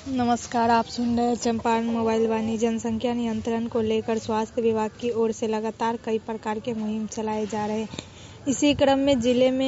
नमस्कार, आप सुन रहे हैं चंपारण मोबाइल वाणी। जनसंख्या नियंत्रण को लेकर स्वास्थ्य विभाग की ओर से लगातार कई प्रकार के मुहिम चलाए जा रहे हैं। इसी क्रम में जिले में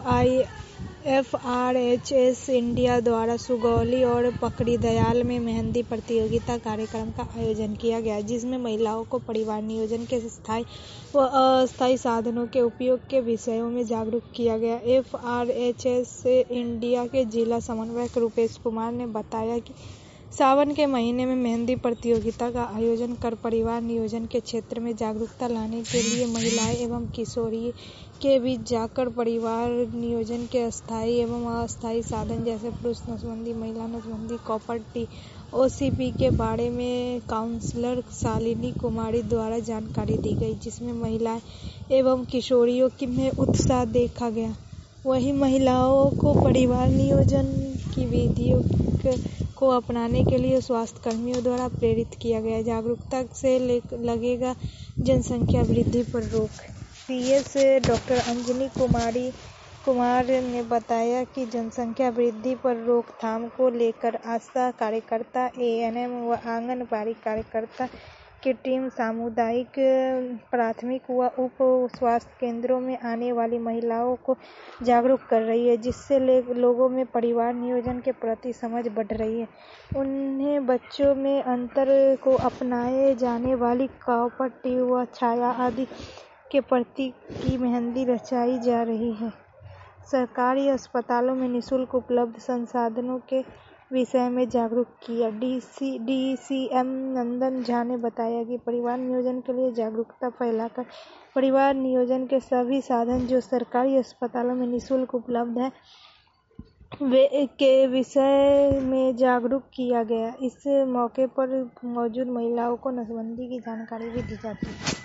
FRHS इंडिया द्वारा सुगौली और पकड़ीदयाल में मेहंदी प्रतियोगिता कार्यक्रम का आयोजन किया गया, जिसमें महिलाओं को परिवार नियोजन के स्थायी व अस्थायी साधनों के उपयोग के विषयों में जागरूक किया गया। FRHS इंडिया के जिला समन्वयक रूपेश कुमार ने बताया कि सावन के महीने में मेहंदी प्रतियोगिता का आयोजन कर परिवार नियोजन के क्षेत्र में जागरूकता लाने के लिए महिलाएं एवं किशोरी के बीच जाकर परिवार नियोजन के स्थायी एवं अस्थायी साधन जैसे पुरुष नसबंदी, महिला नसबंदी, कॉपर टी, OCP के बारे में काउंसलर शालिनी कुमारी द्वारा जानकारी दी गई, जिसमें महिलाएं एवं किशोरियों में उत्साह देखा गया। वहीं महिलाओं को परिवार नियोजन की विधियों को अपनाने के लिए स्वास्थ्य कर्मियों द्वारा प्रेरित किया गया। जागरूकता से लगेगा जनसंख्या वृद्धि पर रोक। PS डॉक्टर अंजनी कुमार ने बताया कि जनसंख्या वृद्धि पर रोकथाम को लेकर आशा कार्यकर्ता, ANM व आंगनबाड़ी कार्यकर्ता की टीम सामुदायिक, प्राथमिक व उप स्वास्थ्य केंद्रों में आने वाली महिलाओं को जागरूक कर रही है, जिससे लोगों में परिवार नियोजन के प्रति समझ बढ़ रही है। उन्हें बच्चों में अंतर को अपनाए जाने वाली कॉपर टी व छाया आदि के प्रतीक की मेहंदी रचाई जा रही है। सरकारी अस्पतालों में निःशुल्क उपलब्ध संसाधनों के विषय में जागरूक किया। DCM नंदन झा ने बताया कि परिवार नियोजन के लिए जागरूकता फैलाकर परिवार नियोजन के सभी साधन जो सरकारी अस्पतालों में निःशुल्क उपलब्ध है वे के विषय में जागरूक किया गया। इस मौके पर मौजूद महिलाओं को नसबंदी की जानकारी भी दी जाती है।